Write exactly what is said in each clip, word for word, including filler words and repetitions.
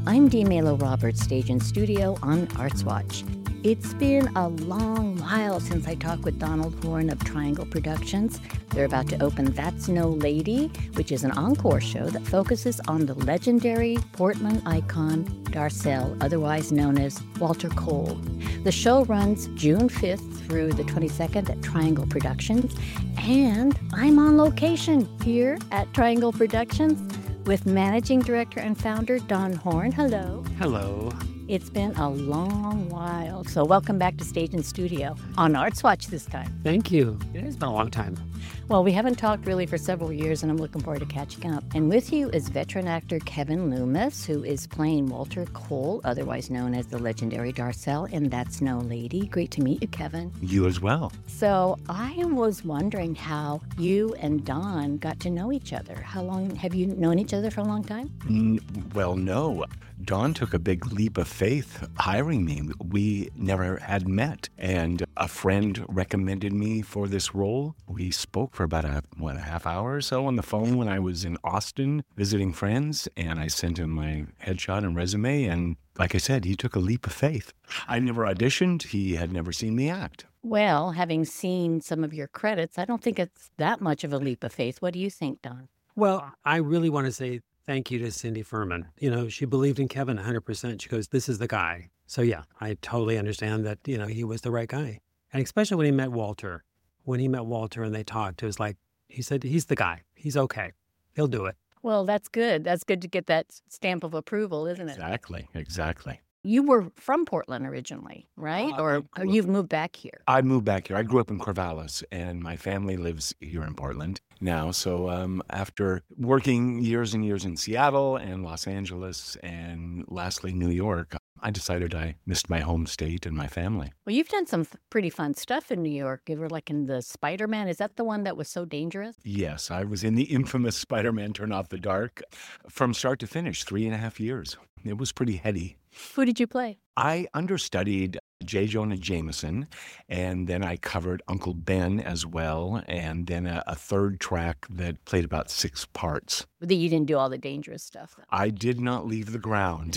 I'm Dee Melo Roberts, stage and studio on Arts Watch. It's been a long while since I talked with Donald Horn of Triangle Productions. They're about to open That's No Lady, which is an encore show that focuses on the legendary Portland icon Darcel, otherwise known as Walter Cole. The show runs June fifth through the twenty-second at Triangle Productions, and I'm on location here at Triangle Productions with Managing Director and Founder Don Horn. Hello. Hello. It's been a long while, so welcome back to Stage and Studio on Arts Watch this time. Thank you. It has been a long time. Well, we haven't talked really for several years, and I'm looking forward to catching up. And with you is veteran actor Kevin Loomis, who is playing Walter Cole, otherwise known as the legendary Darcel, and That's No Lady. Great to meet you, Kevin. You as well. So I was wondering how you and Don got to know each other. How long have you known each other for a long time? Mm, well, no. Don took a big leap of faith hiring me. We never had met, and a friend recommended me for this role. We spoke for about a, what, a half hour or so on the phone when I was in Austin visiting friends, and I sent him my headshot and resume, and like I said, he took a leap of faith. I never auditioned. He had never seen me act. Well, having seen some of your credits, I don't think it's that much of a leap of faith. What do you think, Don? Well, I really want to say thank you to Cindy Furman. You know, she believed in Kevin one hundred percent. She goes, this is the guy. So yeah, I totally understand that, you know, he was the right guy. And especially when he met Walter. When he met Walter and they talked, it was like, he said, he's the guy. He's okay. He'll do it. Well, that's good. That's good to get that stamp of approval, isn't it? Exactly, exactly. You were from Portland originally, right? Uh, or or you've moved back here? I moved back here. I grew up in Corvallis, and my family lives here in Portland now. So um, after working years and years in Seattle and Los Angeles and lastly New York, I decided I missed my home state and my family. Well, you've done some f- pretty fun stuff in New York. You were like in the Spider-Man. Is that the one that was so dangerous? Yes, I was in the infamous Spider-Man Turn Off the Dark from start to finish, three and a half years. It was pretty heady. Who did you play? I understudied J. Jonah Jameson, and then I covered Uncle Ben as well, and then a, a third track that played about six parts. That you didn't do all the dangerous stuff. Though. I did not leave the ground.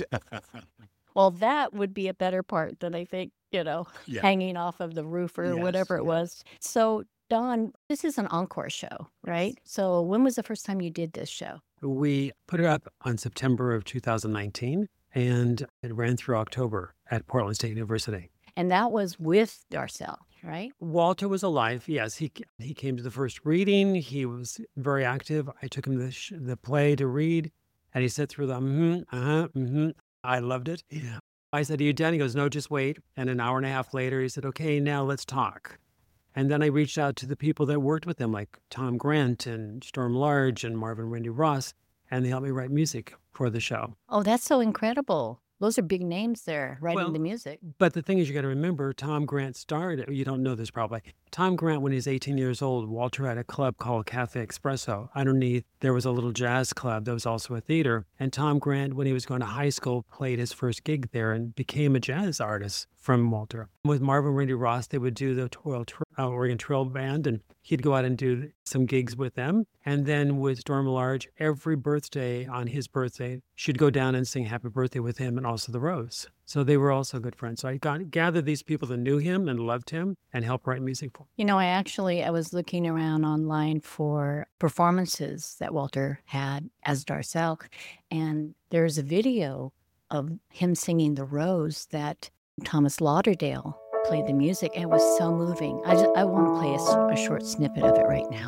Well, that would be a better part than I think, you know, Yeah. hanging off of the roof or Yes, whatever it yes. was. So, Don, this is an encore show, right? So when was the first time you did this show? We put it up on September of two thousand nineteen, and it ran through October at Portland State University. And that was with Darcel, right? Walter was alive. Yes, he he came to the first reading. He was very active. I took him to the, sh- the play to read, and he sat through the mm-hmm, uh-huh, mm-hmm. I loved it. Yeah. I said, are you done? He goes, no, just wait. And an hour and a half later, he said, okay, now let's talk. And then I reached out to the people that worked with him, like Tom Grant and Storm Large and Marvin Randy Ross, and they helped me write music for the show. Oh, that's so incredible. Those are big names there, writing Well, the music. But the thing is, you got to remember, Tom Grant started, you don't know this probably. Tom Grant, when he was eighteen years old, Walter had a club called Cafe Espresso. Underneath, there was a little jazz club that was also a theater. And Tom Grant, when he was going to high school, played his first gig there and became a jazz artist from Walter. With Marvin Randy Ross, they would do the Royal uh, Oregon Trail Band, and he'd go out and do some gigs with them. And then with Storm Large, every birthday, on his birthday, she'd go down and sing happy birthday with him and also the Rose. So they were also good friends. So I got gathered these people that knew him and loved him and helped write music for him. You know, I actually, I was looking around online for performances that Walter had as Darcel, and there's a video of him singing The Rose that Thomas Lauderdale played the music, and it was so moving. I, just, I want to play a, s- a short snippet of it right now.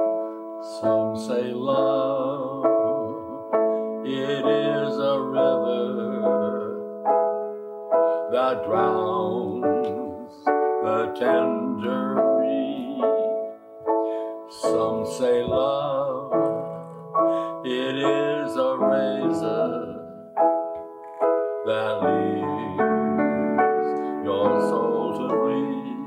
Some say love, it is a river that drowns the tender reed. Some say love, it is a razor that leaves your soul to bleed.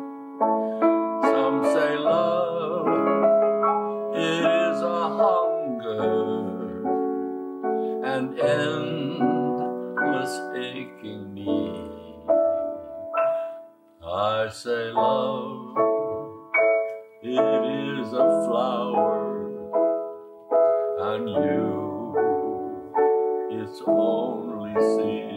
Some say love, it is a hunger and endless aching need. I say love, it is a flower, and you is its only sea.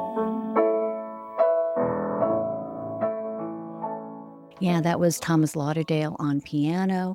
Yeah, that was Thomas Lauderdale on piano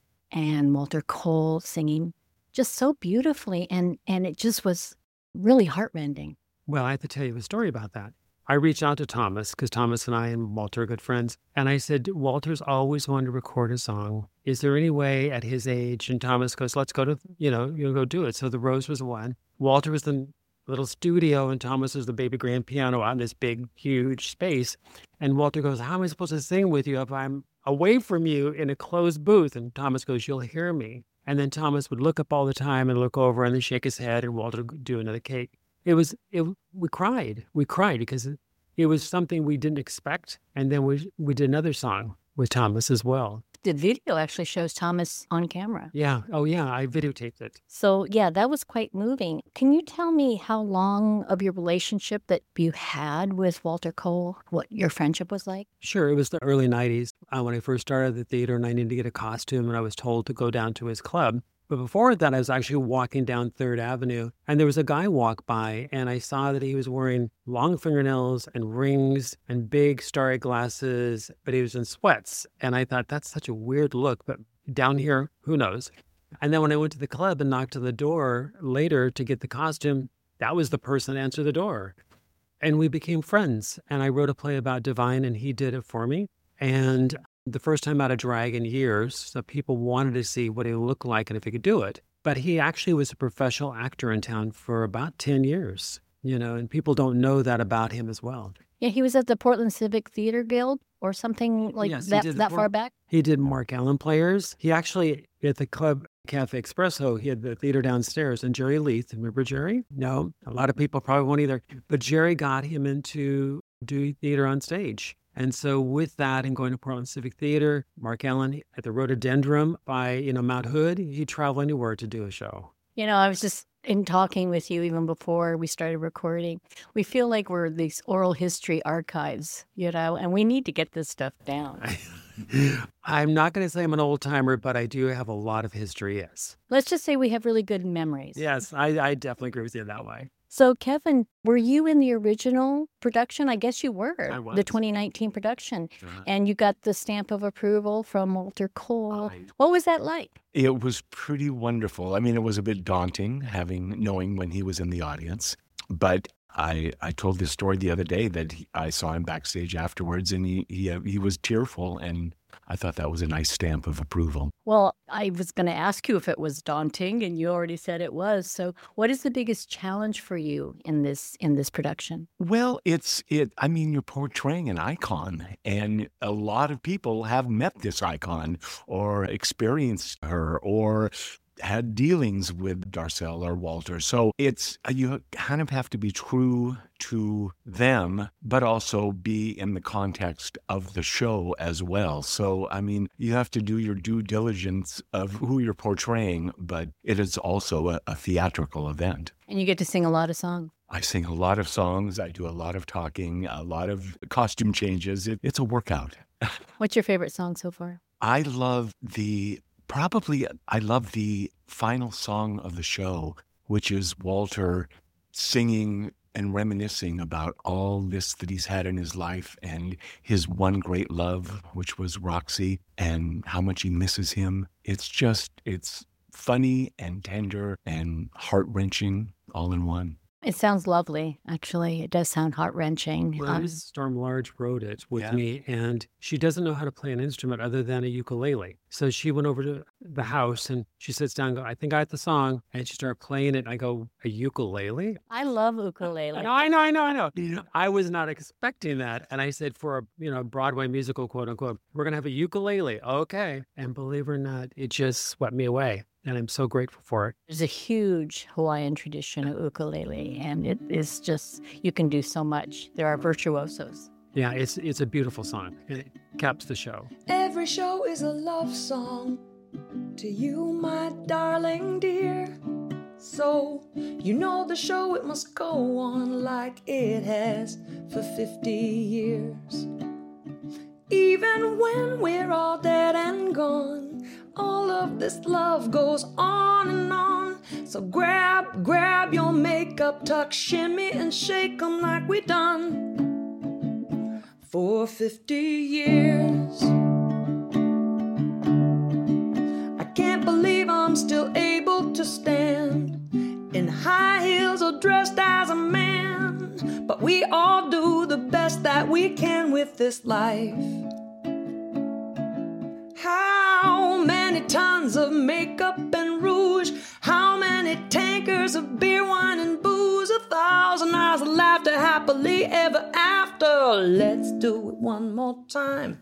and Walter Cole singing just so beautifully. And, and it just was really heartrending. Well, I have to tell you a story about that. I reached out to Thomas because Thomas and I and Walter are good friends. And I said, Walter's always wanted to record a song. Is there any way at his age? And Thomas goes, let's go to, you know, you'll go do it. So the Rose was one. Walter was the little studio and Thomas was the baby grand piano out in this big, huge space. And Walter goes, how am I supposed to sing with you if I'm away from you in a closed booth? And Thomas goes, you'll hear me. And then Thomas would look up all the time and look over and then shake his head and Walter would do another cake. It was, it, we cried. We cried because it, it was something we didn't expect. And then we we did another song with Thomas as well. The video actually shows Thomas on camera. Yeah. Oh, yeah. I videotaped it. So, yeah, that was quite moving. Can you tell me how long of your relationship that you had with Walter Cole, what your friendship was like? Sure. It was the early nineties uh, when I first started the theater and I needed to get a costume and I was told to go down to his club. But before that, I was actually walking down Third Avenue and there was a guy walk by and I saw that he was wearing long fingernails and rings and big starry glasses, but he was in sweats. And I thought, that's such a weird look, but down here, who knows? And then when I went to the club and knocked on the door later to get the costume, that was the person that answered the door. And we became friends. And I wrote a play about Divine and he did it for me. And the first time out of drag in years, so people wanted to see what he looked like and if he could do it. But he actually was a professional actor in town for about ten years, you know, and people don't know that about him as well. Yeah, he was at the Portland Civic Theater Guild or something like Yes, he that, did that the far Port- back? He did Mark Allen Players. He actually, at the club Cafe Espresso, he had the theater downstairs. And Jerry Leith, remember Jerry? No, a lot of people probably won't either. But Jerry got him into doing theater on stage. And so with that and going to Portland Civic Theater, Mark Allen at the Rhododendron by, you know, Mount Hood, he'd travel anywhere to do a show. You know, I was just in talking with you even before we started recording. We feel like we're these oral history archives, you know, and we need to get this stuff down. I'm not going to say I'm an old timer, but I do have a lot of history, yes. Let's just say we have really good memories. Yes, I, I definitely agree with you that way. So, Kevin, were you in the original production? I guess you were. I was. The twenty nineteen production. Uh-huh. And you got the stamp of approval from Walter Cole. I- What was that like? It was pretty wonderful. I mean, it was a bit daunting having knowing when he was in the audience, but I I told this story the other day that he, I saw him backstage afterwards, and he he uh, he was tearful, and I thought that was a nice stamp of approval. Well, I was going to ask you if it was daunting, and you already said it was. So, what is the biggest challenge for you in this in this production? Well, it's it. I mean, you're portraying an icon, and a lot of people have met this icon or experienced her or had dealings with Darcel or Walter. So it's you kind of have to be true to them, but also be in the context of the show as well. So, I mean, you have to do your due diligence of who you're portraying, but it is also a, a theatrical event. And you get to sing a lot of songs. I sing a lot of songs. I do a lot of talking, a lot of costume changes. It, it's a workout. What's your favorite song so far? I love the, probably, I love the final song of the show, which is Walter singing and reminiscing about all this that he's had in his life and his one great love, which was Roxy, and how much he misses him. It's just, it's funny and tender and heart-wrenching all in one. It sounds lovely, actually. It does sound heart-wrenching. Well, Um, Missus Storm Large wrote it with Yeah. me, and she doesn't know how to play an instrument other than a ukulele. So she went over to the house, and she sits down and goes, I think I got the song. And she started playing it, and I go, a ukulele? I love ukulele. I know, I know, I know, I know. You know, I was not expecting that. And I said, for a you know Broadway musical, quote unquote, we're going to have a ukulele. Okay. And believe it or not, it just swept me away. And I'm so grateful for it. There's a huge Hawaiian tradition of ukulele, and it is just, you can do so much. There are virtuosos. Yeah, it's it's a beautiful song. And it caps the show. Every show is a love song to you, my darling dear. So, you know the show, it must go on like it has for fifty years. Even when we're all dead and gone, all of this love goes on and on. So So grab, grab your makeup, tuck, shimmy, and shake 'em like we done for fifty years. I can't believe I'm still able to stand in high heels or dressed as a man, but we all do the best that we can with this life. How many tons of makeup and rouge? How many tankers of beer, wine, and booze? A thousand hours of laughter happily ever after. Let's do it one more time.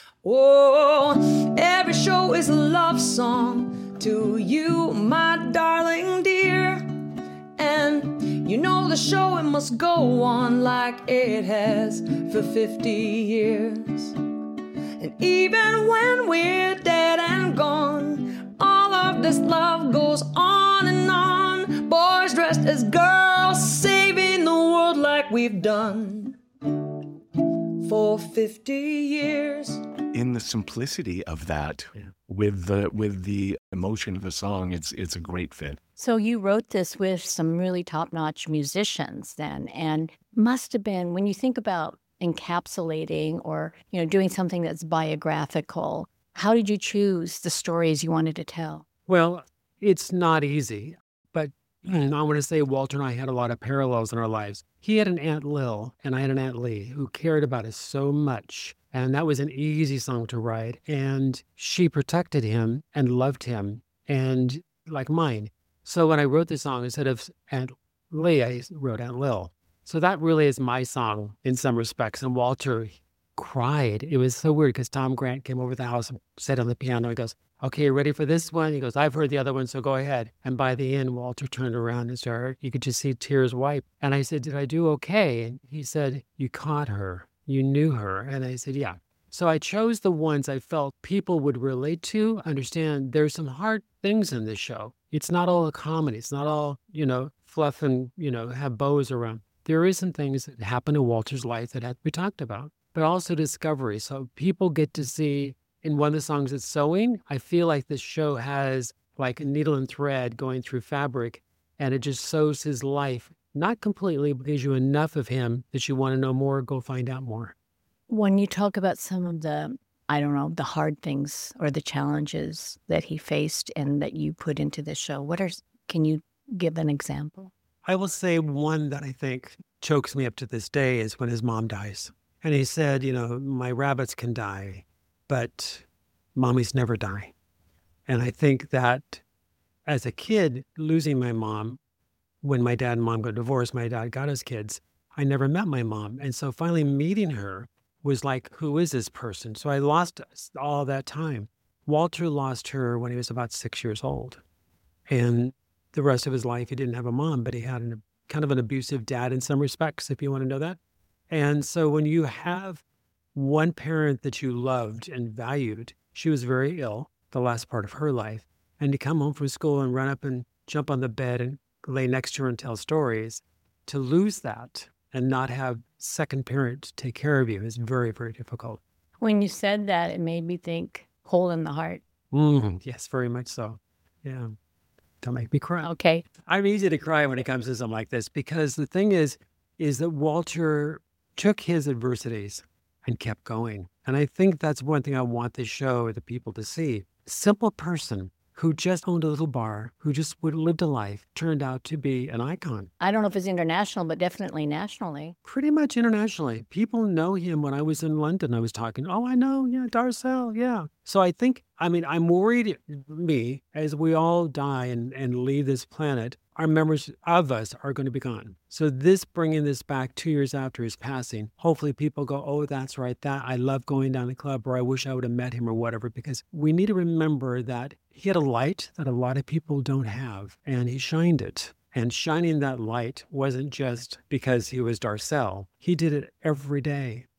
Oh, every show is a love song to you, my darling dear. And you know the show, it must go on like it has for fifty years. And even when we're dead and gone, all of this love goes on and on. Boys dressed as girls, saving the world like we've done for fifty years. In the simplicity of that, yeah. with the with the emotion of the song, it's it's a great fit. So you wrote this with some really top-notch musicians then, and must have been, when you think about encapsulating or, you know, doing something that's biographical, how did you choose the stories you wanted to tell? Well, it's not easy, but I want to say Walter and I had a lot of parallels in our lives. He had an Aunt Lil and I had an Aunt Lee who cared about us so much. And that was an easy song to write. And she protected him and loved him, and like mine. So when I wrote the song, instead of Aunt Lee, I wrote Aunt Lil. So that really is my song in some respects. And Walter cried. It was so weird because Tom Grant came over the house and sat on the piano. He goes, "Okay, you ready for this one?" He goes, "I've heard the other one, so go ahead." And by the end, Walter turned around and started, you could just see tears wipe. And I said, "Did I do okay?" And he said, "You caught her. You knew her." And I said, "Yeah." So I chose the ones I felt people would relate to, understand there's some hard things in this show. It's not all a comedy. It's not all, you know, fluff and, you know, have bows around. There is some things that happen in Walter's life that have to be talked about, but also discovery. So people get to see, in one of the songs it's Sewing, I feel like this show has like a needle and thread going through fabric, and it just sews his life, not completely, but gives you enough of him that you want to know more, go find out more. When you talk about some of the, I don't know, the hard things or the challenges that he faced and that you put into this show, what are, can you give an example? I will say one that I think chokes me up to this day is when his mom dies. And he said, you know, my rabbits can die, but mommies never die. And I think that as a kid, losing my mom, when my dad and mom got divorced, my dad got his kids, I never met my mom. And so finally meeting her was like, who is this person? So I lost all that time. Walter lost her when he was about six years old. And the rest of his life, he didn't have a mom, but he had an, kind of an abusive dad in some respects, if you want to know that. And so when you have one parent that you loved and valued, she was very ill the last part of her life, and to come home from school and run up and jump on the bed and lay next to her and tell stories, to lose that and not have second parent to take care of you is very, very difficult. When you said that, it made me think hole in the heart. Mm, yes, very much so. Yeah. Don't make me cry. Okay. I'm easy to cry when it comes to something like this, because the thing is, is that Walter took his adversities and kept going. And I think that's one thing I want this show, the people to see. Simple person who just owned a little bar, who just would lived a life, turned out to be an icon. I don't know if it's international, but definitely nationally. Pretty much internationally. People know him. When I was in London, I was talking, oh, I know, yeah, Darcel, yeah. So I think, I mean, I'm worried, me, as we all die and, and leave this planet, our memories of us are going to be gone. So this, bringing this back two years after his passing, hopefully people go, oh, that's right, that I love going down the club, or I wish I would have met him or whatever, because we need to remember that he had a light that a lot of people don't have, and he shined it. And shining that light wasn't just because he was Darcel. He did it every day.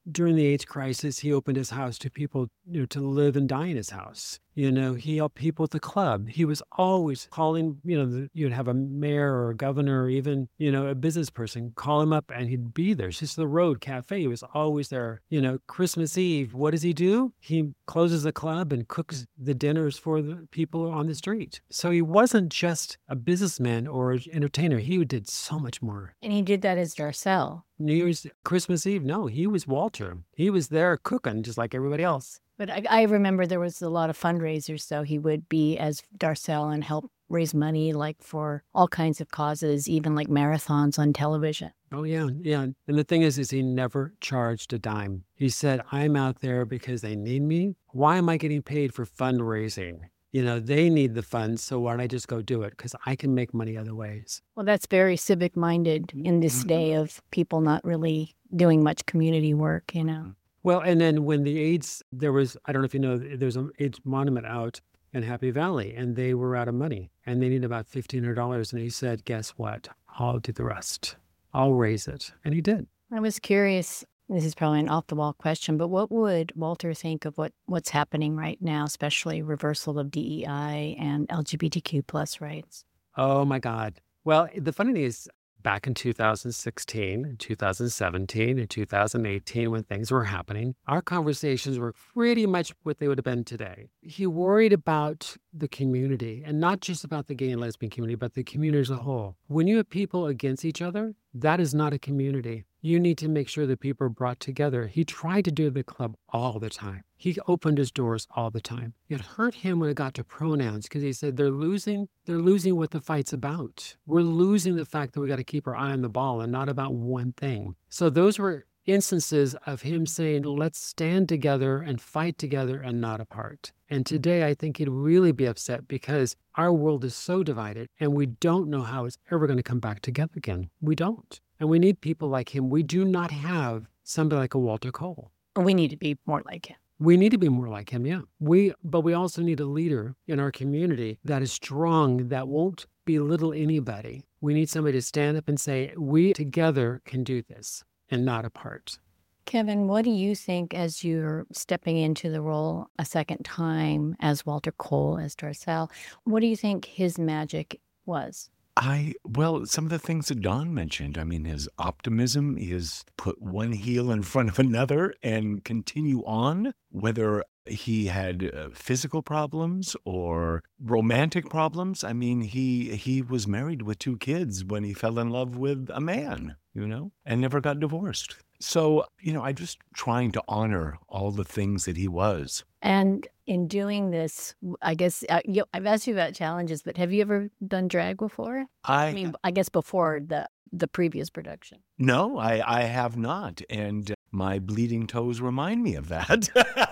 during the AIDS crisis, he opened his house to people, you know, to live and die in his house. You know, he helped people at the club. He was always calling, you know, the, you'd have a mayor or a governor or even, you know, a business person, call him up and he'd be there. It's just the Road Cafe. He was always there. You know, Christmas Eve, what does he do? He closes the club and cooks the dinners for the people on the street. So he wasn't just a businessman or an entertainer. He did so much more. And he did that as Darcel. New Year's, Christmas Eve, no, he was Walter. He was there cooking just like everybody else. But I, I remember there was a lot of fundraisers, so he would be as Darcel and help raise money like for all kinds of causes, even like marathons on television. Oh, yeah, yeah. And the thing is, is he never charged a dime. He said, I'm out there because they need me. Why am I getting paid for fundraising? You know, they need the funds, so why don't I just go do it? Because I can make money other ways. Well, that's very civic-minded in this day of people not really doing much community work, you know. Well, and then when the AIDS, there was, I don't know if you know, there's an AIDS monument out in Happy Valley, and they were out of money, and they needed about fifteen hundred dollars. And he said, guess what? I'll do the rest. I'll raise it. And he did. I was curious, this is probably an off-the-wall question, but what would Walter think of what, what's happening right now, especially reversal of D E I and L G B T Q plus rights? Oh, my God. Well, the funny thing is, back in two thousand sixteen, two thousand seventeen, and two thousand eighteen, when things were happening, our conversations were pretty much what they would have been today. He worried about the community, and not just about the gay and lesbian community, but the community as a whole. When you have people against each other, that is not a community. You need to make sure that people are brought together. He tried to do the club all the time. He opened his doors all the time. It hurt him when it got to pronouns because he said they're losing, they're losing what the fight's about. We're losing the fact that we got to keep our eye on the ball and not about one thing. So those were instances of him saying, let's stand together and fight together and not apart. And today I think he'd really be upset because our world is so divided and we don't know how it's ever going to come back together again. We don't. And we need people like him. We do not have somebody like a Walter Cole. We need to be more like him. We need to be more like him, yeah. We, but we also need a leader in our community that is strong, that won't belittle anybody. We need somebody to stand up and say, we together can do this and not apart. Kevin, what do you think as you're stepping into the role a second time as Walter Cole, as Darcel? What do you think his magic was? I, well, some of the things that Don mentioned, I mean, his optimism is put one heel in front of another and continue on, whether he had uh, physical problems or romantic problems. I mean, he he was married with two kids when he fell in love with a man, you know, and never got divorced. So, you know, I'm just trying to honor all the things that he was. And in doing this, I guess, uh, you, I've asked you about challenges, but have you ever done drag before? I, I mean, I guess before the, the previous production. No, I, I have not. And my bleeding toes remind me of that.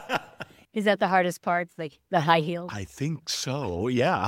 Is that the hardest part, like the high heels? I think so, yeah.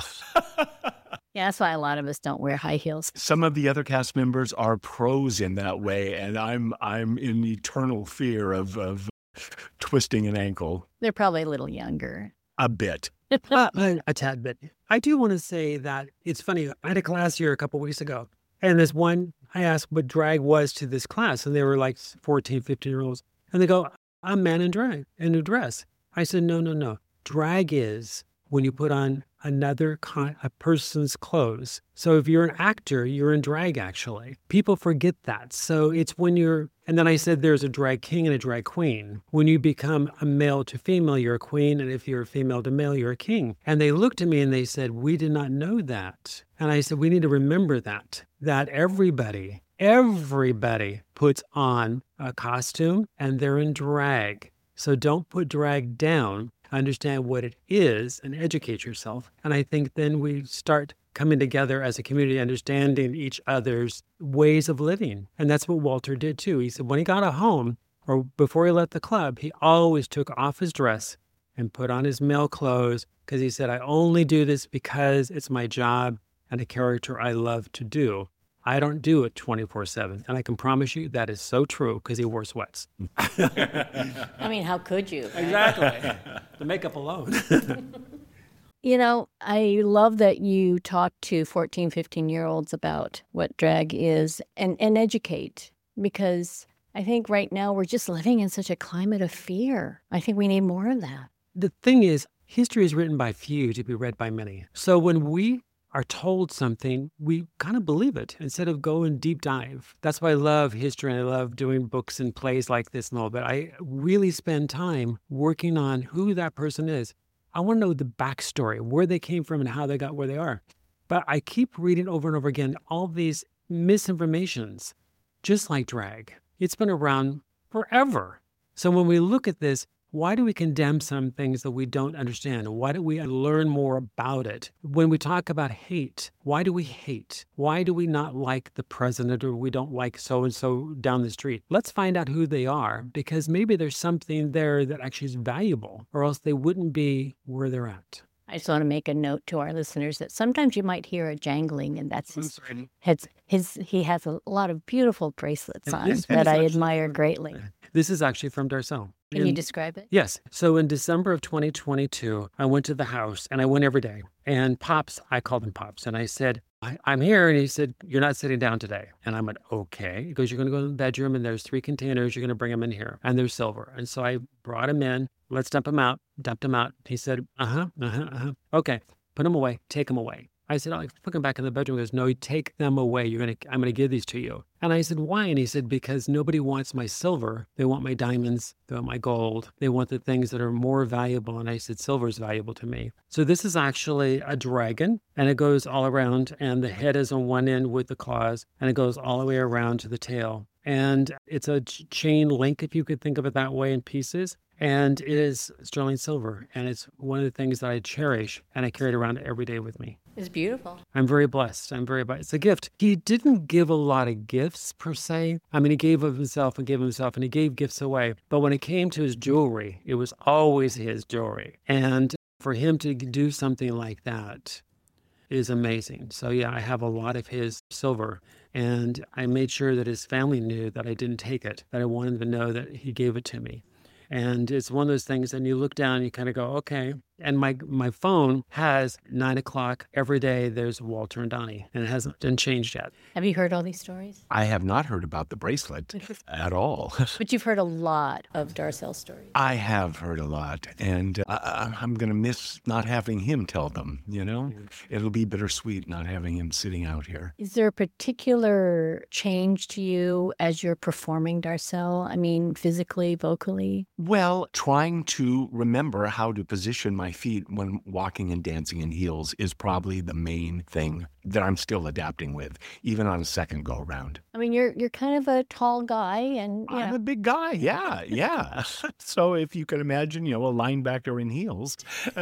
Yeah, that's why a lot of us don't wear high heels. Some of the other cast members are pros in that way, and I'm I'm in eternal fear of, of twisting an ankle. They're probably a little younger. A bit. uh, a tad bit. I do want to say that it's funny. I had a class here a couple weeks ago, and this one, I asked what drag was to this class, and they were like fourteen, fifteen-year-olds. And they go, I'm man in drag, in a dress. I said, no, no, no. Drag is when you put on another con- a person's clothes. So if you're an actor, you're in drag, actually. People forget that. So it's when you're, and then I said there's a drag king and a drag queen. When you become a male to female, you're a queen. And if you're a female to male, you're a king. And they looked at me and they said, we did not know that. And I said, we need to remember that, that everybody, everybody puts on a costume and they're in drag. So don't put drag down. Understand what it is and educate yourself. And I think then we start coming together as a community, understanding each other's ways of living. And that's what Walter did too. He said when he got a home or before he left the club, he always took off his dress and put on his male clothes because he said, I only do this because it's my job and a character I love to do. I don't do it twenty-four seven. And I can promise you that is so true because he wore sweats. I mean, how could you? Right? Exactly. The makeup alone. You know, I love that you talk to fourteen, fifteen-year-olds about what drag is and, and educate because I think right now we're just living in such a climate of fear. I think we need more of that. The thing is, history is written by few to be read by many. So when we are told something, we kind of believe it instead of go and deep dive. That's why I love history and I love doing books and plays like this and all, but I really spend time working on who that person is. I want to know the backstory, where they came from and how they got where they are. But I keep reading over and over again all these misinformations, just like drag. It's been around forever. So when we look at this, why do we condemn some things that we don't understand? Why do we learn more about it? When we talk about hate, why do we hate? Why do we not like the president or we don't like so-and-so down the street? Let's find out who they are, because maybe there's something there that actually is valuable, or else they wouldn't be where they're at. I just want to make a note to our listeners that sometimes you might hear a jangling, and that's his, his, his he has a lot of beautiful bracelets on Yes, that I actually- admire greatly. This is actually from Darcel. Can In- you describe it? Yes. So in December of twenty twenty-two, I went to the house and I went every day. And Pops, I called him Pops, and I said, I, I'm here. And he said, you're not sitting down today. And I went, okay. He goes, you're going to go to the bedroom and there's three containers. You're going to bring them in here. And they're silver. And so I brought him in. Let's dump him out. Dumped him out. He said, uh-huh, uh-huh, uh-huh. Okay. Put them away. Take them away. I said, I'll put them back in the bedroom. He goes, no, you take them away. You're gonna, I'm going to give these to you. And I said, why? And he said, because nobody wants my silver. They want my diamonds. They want my gold. They want the things that are more valuable. And I said, silver is valuable to me. So this is actually a dragon, and it goes all around, and the head is on one end with the claws, and it goes all the way around to the tail. And it's a ch- chain link, if you could think of it that way, in pieces. And it is sterling silver. And it's one of the things that I cherish, and I carry it around every day with me. It's beautiful. I'm very blessed. I'm very blessed. It's a gift. He didn't give a lot of gifts per se. I mean, he gave of himself and gave himself, and he gave gifts away. But when it came to his jewelry, it was always his jewelry. And for him to do something like that is amazing. So yeah, I have a lot of his silver, and I made sure that his family knew that I didn't take it, that I wanted them to know that he gave it to me. And it's one of those things, and you look down, you kind of go, okay. And my my phone has nine o'clock every day. There's Walter and Donnie, and it hasn't been changed yet. Have you heard all these stories? I have not heard about the bracelet at all. But you've heard a lot of Darcel stories. I have heard a lot, and uh, I'm going to miss not having him tell them, you know? It'll be bittersweet not having him sitting out here. Is there a particular change to you as you're performing Darcel? I mean, physically, vocally? Well, trying to remember how to position my feet when walking and dancing in heels is probably the main thing that I'm still adapting with, even on a second go around. I mean, you're you're kind of a tall guy, and you I'm know, a big guy, yeah, yeah. So if you can imagine, you know, a linebacker in heels.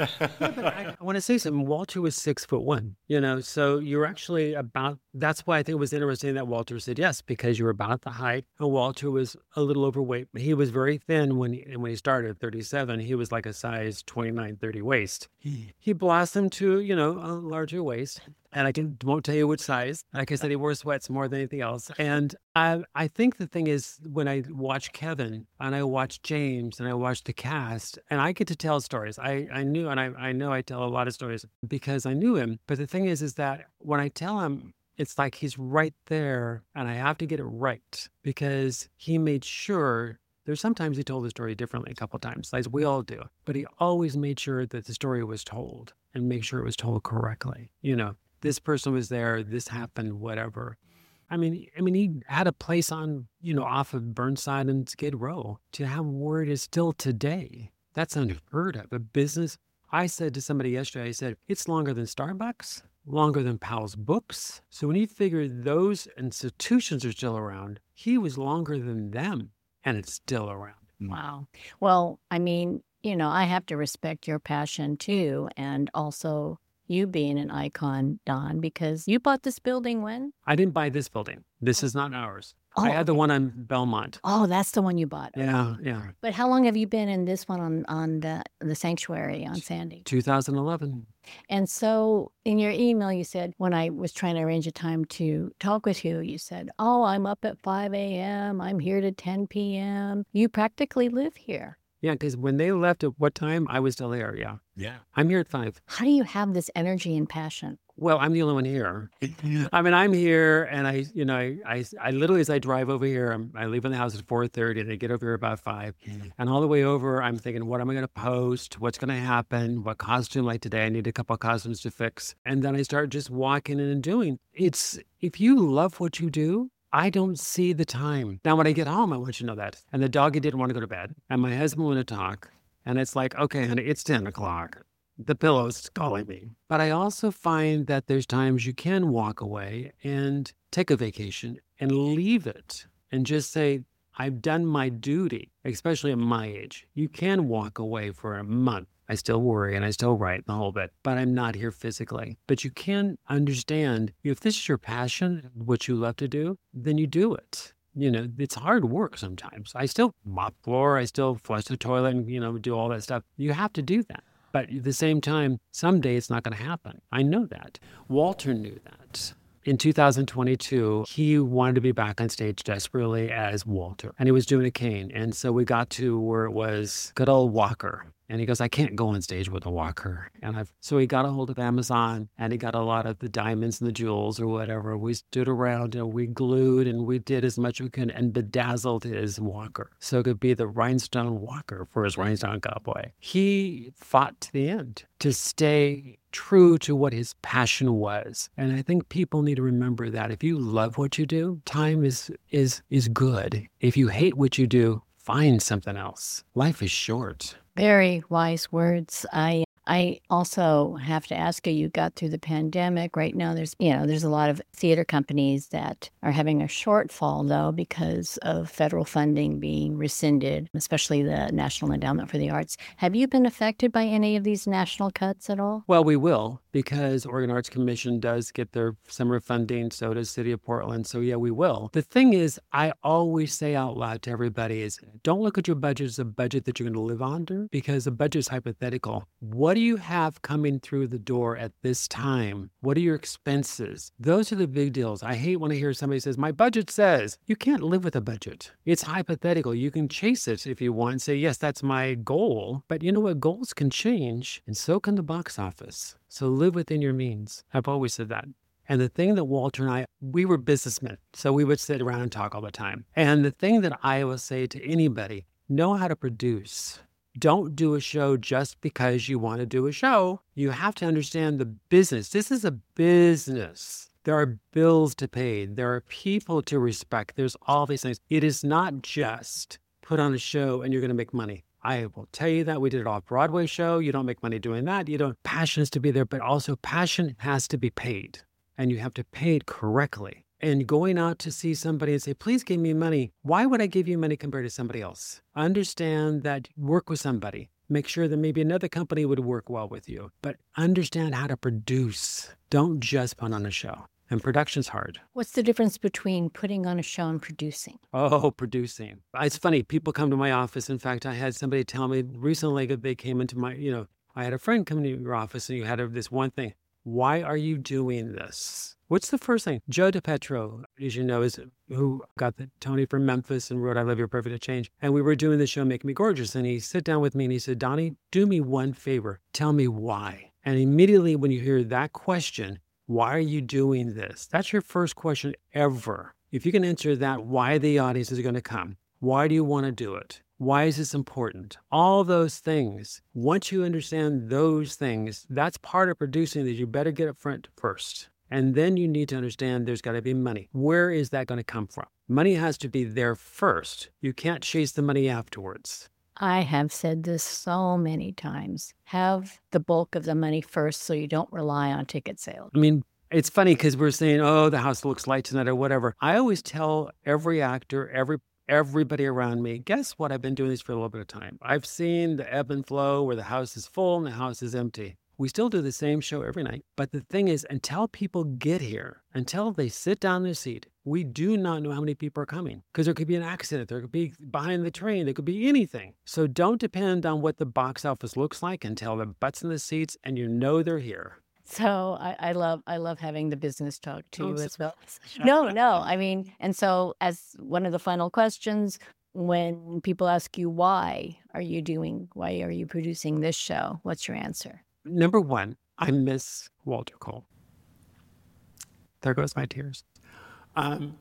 I want to say something. Walter was six foot one, you know, so you're actually about, that's why I think it was interesting that Walter said yes, because you were about the height, and Walter was a little overweight. He was very thin when he, when he started at thirty-seven. He was like a size twenty-nine, thirty waist. He, he blossomed to, you know, a larger waist. And I can, won't tell you which size. Like I said, he wore sweats more than anything else. And I, I think the thing is, when I watch Kevin and I watch James and I watch the cast, and I get to tell stories. I, I knew, and I, I know I tell a lot of stories because I knew him. But the thing is, is that when I tell him, it's like he's right there, and I have to get it right because he made sure. There's sometimes he told the story differently a couple of times, as we all do. But he always made sure that the story was told and make sure it was told correctly, you know. This person was there, this happened, whatever. I mean, I mean, he had a place on, you know, off of Burnside and Skid Row. To have where it is still today, that's unheard of. A business, I said to somebody yesterday, I said, it's longer than Starbucks, longer than Powell's Books. So when you figure those institutions are still around, he was longer than them, and it's still around. Wow. Well, I mean, you know, I have to respect your passion too, and also you being an icon, Don, because you bought this building when? I didn't buy this building. This is not ours. Oh, I had the okay. one on Belmont. Oh, that's the one you bought. Yeah, yeah. But how long have you been in this one on, on the, the sanctuary on Sandy? two thousand eleven. And so in your email, you said, when I was trying to arrange a time to talk with you, you said, oh, I'm up at five a.m. I'm here to ten p.m. You practically live here. Yeah, because when they left at what time, I was still there, yeah. Yeah. I'm here at five. How do you have this energy and passion? Well, I'm the only one here. I mean, I'm here, and I, you know, I, I, I literally, as I drive over here, I'm, I leave in the house at four thirty, and I get over here about five. And all the way over, I'm thinking, what am I going to post? What's going to happen? What costume? Like today, I need a couple of costumes to fix. And then I start just walking in and doing. It's, if you love what you do, I don't see the time. Now, when I get home, I want you to know that. And the doggy didn't want to go to bed, and my husband wanted to talk. And it's like, okay, honey, it's ten o'clock. The pillow's calling me. But I also find that there's times you can walk away and take a vacation and leave it and just say, I've done my duty, especially at my age. You can walk away for a month. I still worry and I still write the whole bit, but I'm not here physically. But you can understand if this is your passion, what you love to do, then you do it. You know, it's hard work sometimes. I still mop floor, I still flush the toilet and, you know, do all that stuff. You have to do that. But at the same time, someday it's not going to happen. I know that. Walter knew that. In two thousand twenty-two, he wanted to be back on stage desperately as Walter. And he was doing a cane. And so we got to where it was good old Walker. And he goes, I can't go on stage with a walker. And I've so he got a hold of Amazon, and he got a lot of the diamonds and the jewels or whatever. We stood around and we glued and we did as much as we could and bedazzled his walker so it could be the rhinestone walker for his rhinestone cowboy. He fought to the end to stay true to what his passion was. And I think people need to remember that if you love what you do, time is is is good. If you hate what you do, find something else. Life is short. Very wise words. I I also have to ask you, you got through the pandemic. Right now there's, you know, there's a lot of theater companies that are having a shortfall, though, because of federal funding being rescinded, especially the National Endowment for the Arts. Have you been affected by any of these national cuts at all? Well, we will, because Oregon Arts Commission does get their summer funding, so does City of Portland. So yeah, we will. The thing is, I always say out loud to everybody is, don't look at your budget as a budget that you're going to live under, because a budget is hypothetical. What do you have coming through the door at this time? What are your expenses? Those are the big deals. I hate when I hear somebody says, my budget says. You can't live with a budget. It's hypothetical. You can chase it if you want and say, yes, that's my goal. But you know what? Goals can change, and so can the box office. So live within your means. I've always said that. And the thing that Walter and I, we were businessmen, so we would sit around and talk all the time. And the thing that I will say to anybody, know how to produce. Don't do a show just because you want to do a show. You have to understand the business. This is a business. There are bills to pay. There are people to respect. There's all these things. It is not just put on a show and you're going to make money. I will tell you that we did an off-Broadway show. You don't make money doing that. You don't. Passion is to be there, but also passion has to be paid, and you have to pay it correctly. And going out to see somebody and say, please give me money. Why would I give you money compared to somebody else? Understand that work with somebody. Make sure that maybe another company would work well with you, but understand how to produce. Don't just put on a show. And production's hard. What's the difference between putting on a show and producing? Oh, producing. It's funny. People come to my office. In fact, I had somebody tell me recently that they came into my, you know, I had a friend come to your office and you had this one thing. Why are you doing this? What's the first thing? Joe DiPetro, as you know, is who got the Tony from Memphis and wrote I Love Your Perfect Change. And we were doing the show Make Me Gorgeous. And he sat down with me and he said, Donnie, do me one favor. Tell me why. And immediately when you hear that question, why are you doing this? That's your first question ever. If you can answer that, why the audience is going to come? Why do you want to do it? Why is this important? All those things. Once you understand those things, that's part of producing that you better get up front first. And then you need to understand there's got to be money. Where is that going to come from? Money has to be there first. You can't chase the money afterwards. I have said this so many times. Have the bulk of the money first so you don't rely on ticket sales. I mean, it's funny because we're saying, oh, the house looks light tonight or whatever. I always tell every actor, every everybody around me, guess what? I've been doing this for a little bit of time. I've seen the ebb and flow where the house is full and the house is empty. We still do the same show every night. But the thing is, until people get here, until they sit down in their seat, we do not know how many people are coming. Because there could be an accident. There could be behind the train. There could be anything. So don't depend on what the box office looks like until the butts in the seats and you know they're here. So I, I love I love having the business talk to you as well. No, no. I mean, and so as one of the final questions, when people ask you why are you doing, why are you producing this show, what's your answer? Number one, I miss Walter Cole. There goes my tears. Um,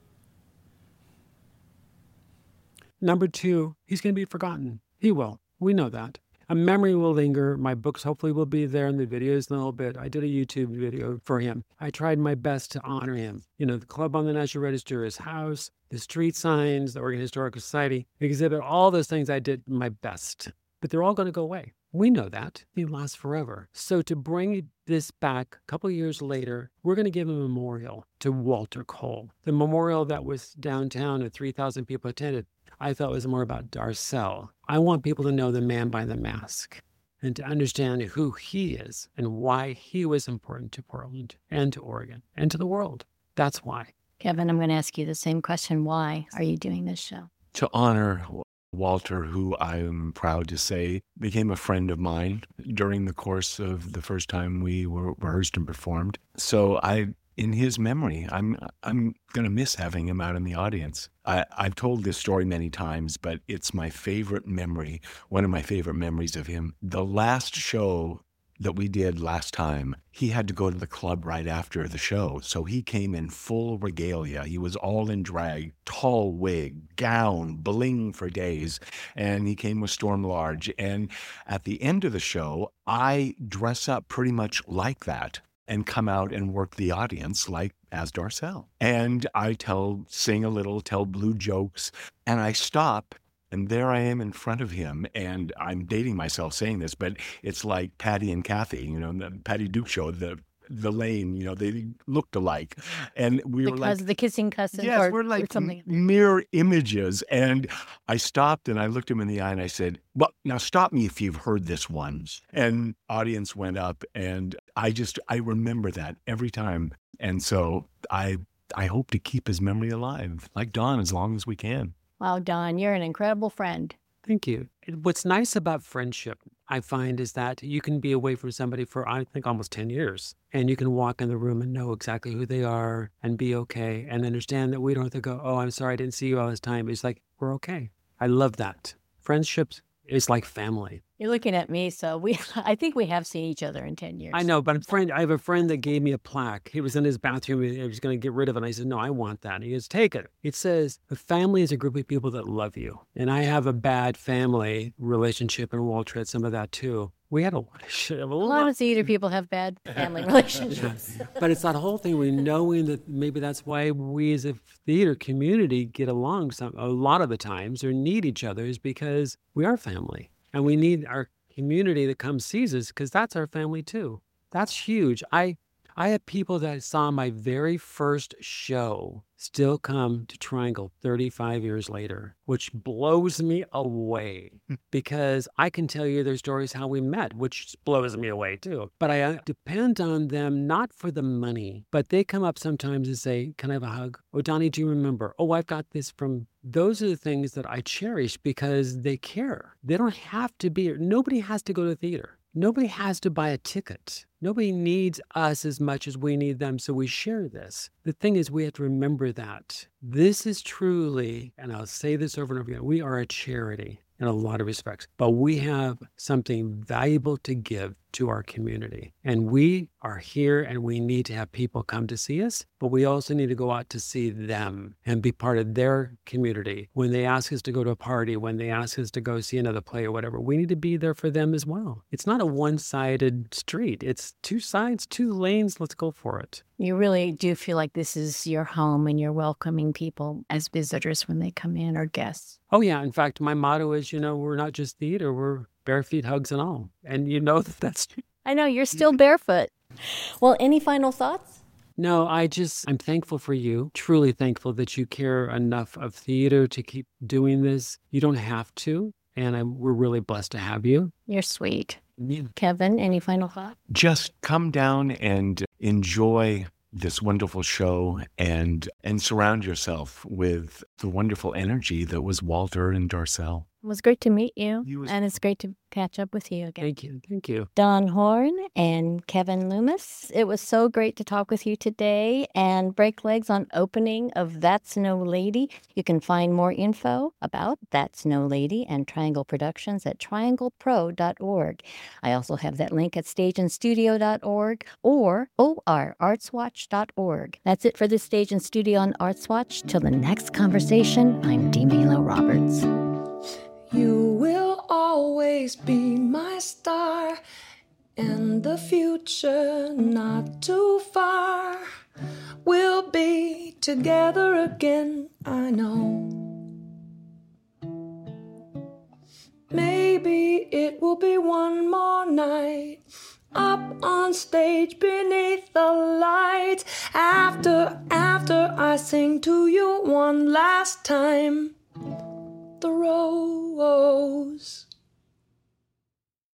number two, he's going to be forgotten. He will. We know that. A memory will linger. My books hopefully will be there in the videos in a little bit. I did a YouTube video for him. I tried my best to honor him. You know, the club on the National Register, his house, the street signs, the Oregon Historical Society exhibit, all those things I did my best. But they're all going to go away. We know that. He lasts forever. So to bring this back a couple of years later, we're going to give a memorial to Walter Cole. The memorial that was downtown and three thousand people attended, I thought was more about Darcel. I want people to know the man by the mask and to understand who he is and why he was important to Portland and to Oregon and to the world. That's why. Kevin, I'm going to ask you the same question. Why are you doing this show? To honor Walter, who I'm proud to say became a friend of mine during the course of the first time we were rehearsed and performed. So I, in his memory, I'm I'm going to miss having him out in the audience. I, I've told this story many times, but it's my favorite memory, one of my favorite memories of him. The last show that we did last time, he had to go to the club right after the show. So he came in full regalia. He was all in drag, tall wig, gown, bling for days. And he came with Storm Large. And at the end of the show, I dress up pretty much like that and come out and work the audience like as Darcel. And I tell, sing a little, tell blue jokes, and I stop. And there I am in front of him, and I'm dating myself saying this, but it's like Patty and Kathy, you know, the Patty Duke show, the the lane, you know, they looked alike. And we because were like... Because the kissing cousins yes, or, we're like or something. mirror images. And I stopped and I looked him in the eye and I said, well, now stop me if you've heard this one. And audience went up, and I just, I remember that every time. And so I, I hope to keep his memory alive, like Don, as long as we can. Wow, Don, you're an incredible friend. Thank you. What's nice about friendship, I find, is that you can be away from somebody for, I think, almost ten years. And you can walk in the room and know exactly who they are and be okay and understand that we don't have to go, oh, I'm sorry, I didn't see you all this time. It's like, we're okay. I love that. Friendships is like family. You're looking at me, so we I think we have seen each other in ten years. I know, but a friend, I have a friend that gave me a plaque. He was in his bathroom. He was going to get rid of it. And I said, no, I want that. And he goes, take it. It says, a family is a group of people that love you. And I have a bad family relationship, and Walter had some of that too. We had a, a, a lot of theater people have bad family relationships. Yeah. But it's that whole thing, we knowing that maybe that's why we as a theater community get along some, a lot of the times or need each other, is because we are family. And we need our community that comes sees us, because that's our family too. That's huge. I I have people that saw my very first show still come to Triangle thirty-five years later, which blows me away, because I can tell you their stories how we met, which blows me away too. But I depend on them not for the money, but they come up sometimes and say, can I have a hug? Oh, Donnie, do you remember? Oh, I've got this from... Those are the things that I cherish because they care. They don't have to be... Nobody has to go to theater. Nobody has to buy a ticket. Nobody needs us as much as we need them, so we share this. The thing is, we have to remember that this is truly, and I'll say this over and over again, we are a charity in a lot of respects, but we have something valuable to give to our community. And we are here, and we need to have people come to see us, but we also need to go out to see them and be part of their community. When they ask us to go to a party, when they ask us to go see another play or whatever, we need to be there for them as well. It's not a one-sided street. It's two sides, two lanes. Let's go for it. You really do feel like this is your home, and you're welcoming people as visitors when they come in, or guests. Oh, yeah. In fact, my motto is, you know, we're not just theater, we're bare feet, hugs, and all. And you know that that's... I know, you're still barefoot. Well, any final thoughts? No, I just, I'm thankful for you, truly thankful that you care enough of theater to keep doing this. You don't have to, and I'm, we're really blessed to have you. You're sweet. Yeah. Kevin, any final thought? Just come down and enjoy this wonderful show, and and surround yourself with the wonderful energy that was Walter and Darcel. It was great to meet you, You as and it's great to catch up with you again. Thank you. Thank you. Don Horn and Kevin Loomis, it was so great to talk with you today and break legs on opening of That's No Lady. You can find more info about That's No Lady and Triangle Productions at triangle pro dot org. I also have that link at stage and studio dot org or o r arts watch dot org. That's it for the Stage and Studio on Arts Watch. Till the next conversation, I'm D. Milo Roberts. You will always be my star, and the future not too far. We'll be together again, I know. Maybe it will be one more night up on stage beneath the lights. After, after I sing to you one last time, the rose